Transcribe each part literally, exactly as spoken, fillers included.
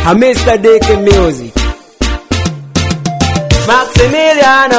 I'm Mister Dicky Music. Maximiliano,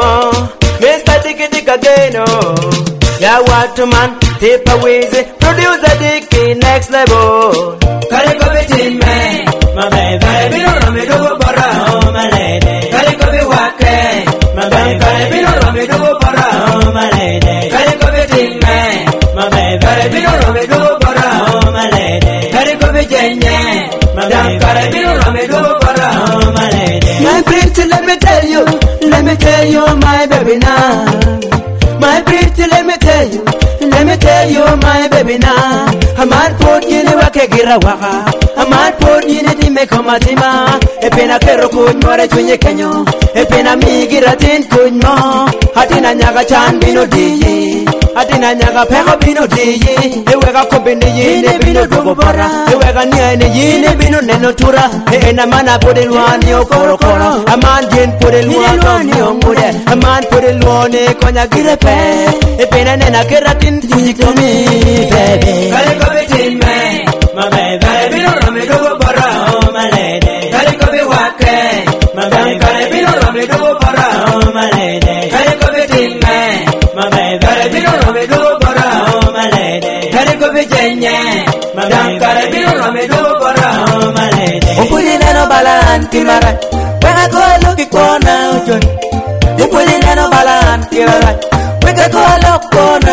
Mister Dicky Dick again, oh. Yeah, what to man, tip away, producer Dicky next level. Calico be man, my baby, baby, no me do para, oh my lady. Calico be wake, my baby, baby, no me do para, oh my lady. Calico be man, my baby, baby, no me do para, oh my lady. Calico be jenye, my baby, baby, no me do para, oh my lady. My pretty, let me tell you, let me tell you, my baby now. My pretty, let me tell you, let me tell you, my baby now. I'm at put you in wake gira waka. I'm at put you in the make a matima. A pena kero kun more to canyo. A pena me gira tin kun no. Hatina nyaga chan bino di. Hatina nyaga pego bino di. The wega kopini yin bino dobora. The wega nian yin bino nenotura. And a man I put in one yo koro koro. A man didn't put in one yo mude. A man put in one konya gira. If in an I get a tin to me, baby. Calico be man, my baby, baby, no me do para, oh my lady. Calico be wake, my baby, baby, no me do para, oh my lady. Calico be man, my baby, baby, no me do para, oh my lady. Calico be jenye, my baby, baby, no me do para, oh my lady. Oh, put in a balance, Timara. When I go look at corner, John. You put in a balance, Timara. We can go look corner,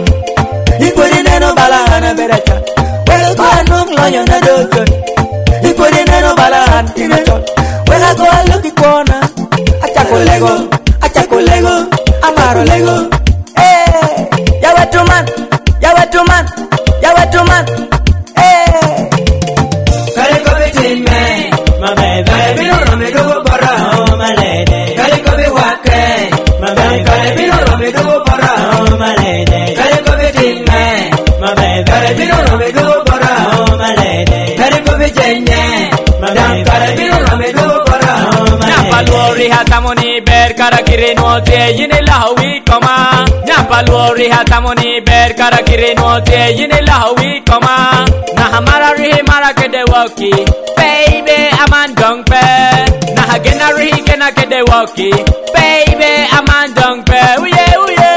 you put in a balance, Beretta. We can go look lion, a dojon. You put in a balance, Timothy. We can go look at corner. A chaco lego, a chaco lego, a maro lego. Hey, yawa to man, yawa to man, yawa to man. Hey, Calico be man, my baby, baby, no me do para, oh my lady. Calico be wake, my baby, baby, no me do para, oh my lady. Calico be man, my baby, baby, no me do para, oh my lady. Calico be jenye, my baby, baby, no me do para, oh my lady. Nyapalwori hatamoni ber karakire note yine lahawi koma. Nyapalwori hatamoni ber karakire note yine lahawi koma. Na hamara rihi mara kede waki, baby aman dong pe. Na hagena rihi kena kede waki, baby aman dong pe. Uye uye,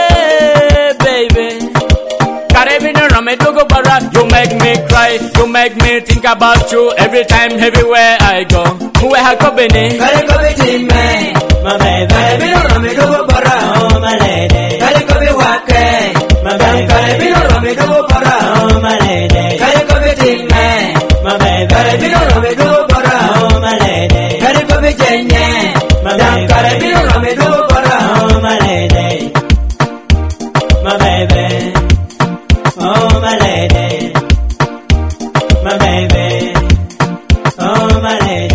baby. Caribbean rame dogo bara, you make me cry, you make me think about you every time, everywhere I go. Uwe hakobene, Calico be man, my baby, baby, no me do para, oh my lady. Calico be wake, my baby, baby, no me do para, oh my lady. Calico be man, my baby, baby, no me do para, oh my lady. Calico be jenye, my baby, baby, no me do para, oh my lady. My baby, oh my lady, my baby, oh my lady.